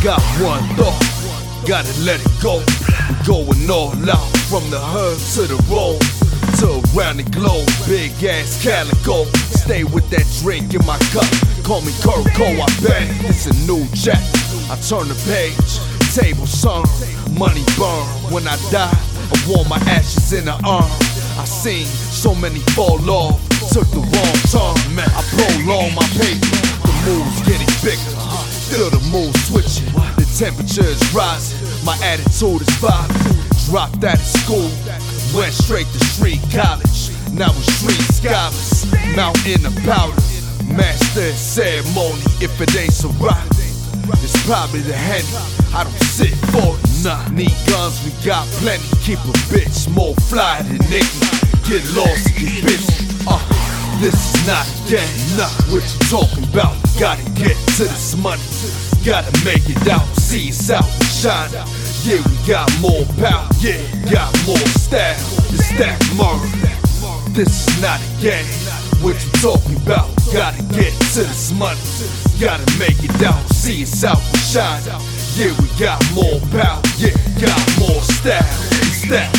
got one thought, gotta let it go. We going all out, from the hood to the road, to around the globe. Big ass calico, stay with that drink in my cup. Call me Kurko, I bet it's a new chapter. I turn the page, table sun, money burn. When I die, I wore my ashes in the urn. I seen so many fall off, took the wrong turn, man. I prolong my paper, the mood's getting bigger, feel the mood switching, the temperature is rising, my attitude is violent. Dropped out of school, went straight to street college, now we're street scholars, mountain of powder, master of ceremony. If it ain't so right, it's probably the Henny, I don't sit for it. Nah, need guns, we got plenty. Keep a bitch more fly than Nicky. Get lost and get busy. This is not a game. Nah, what you talking about? Gotta get to this money. Gotta make it out, see us out and shine. Yeah, we got more power. Yeah, got more style. It's that murder. This is not a game. What you talking about? Gotta get to this money. Gotta make it out, see us out and shine. Yeah, we got more power. Yeah, got more style. It's that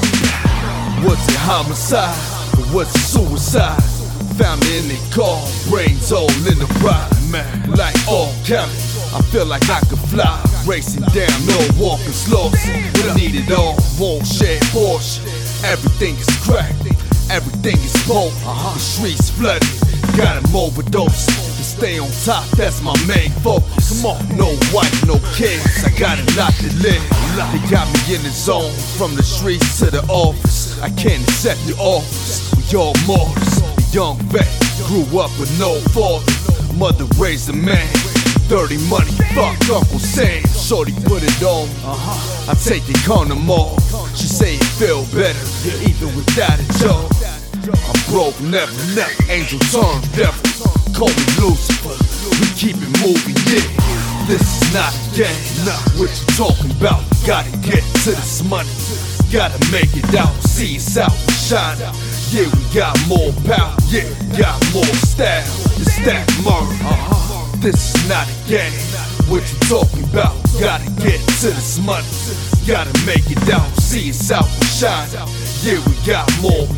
murder. Was it homicide or was it suicide? Found me in the car, brains all in the ride, man. Like all Kelly, I feel like I could fly. Racing down, no walking lost. I need it all, won't share Porsche. Everything is cracked, everything is smoke. The streets flooded, got him overdose. To stay on top, that's my main focus. Come on, no wife, no kids, I got a lot to live. They got me in the zone, from the streets to the office. I can't accept the offers, we all martyrs. Young vet, grew up with no father. Mother raised a man, dirty money, fuck Uncle Sam. Shorty put it on me, I take the condom off. She say it feel better, even without a job. I'm broke, never, angel turned devil. Call me Lucifer, we keep it moving, yeah. This is not a game, nah, what you talking about? Gotta get to this money, gotta make it out, see us out and shine. Yeah, we got more power, yeah, got more style. It's that murder. This is not a game. What you talking about? Gotta get to this money. Gotta make it out, see us out and shine. Yeah, we got more